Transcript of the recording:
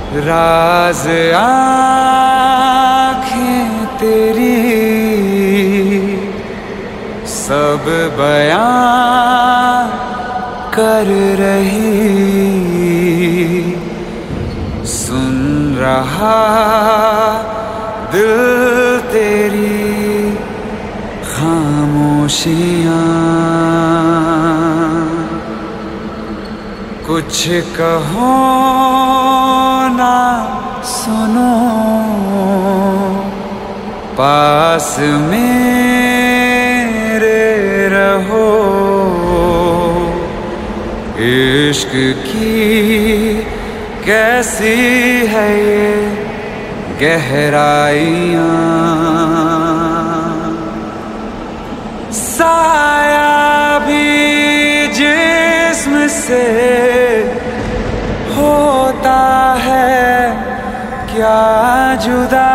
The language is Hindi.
राज आँखें तेरी सब बयां कर रही, सुन रहा दिल तेरी खामोशियाँ। कुछ कहो ना सुनो, पास मेरे रहो। इश्क की कैसी है ये गहराइयाँ, साया भी जिस्म से होता है क्या जुदा।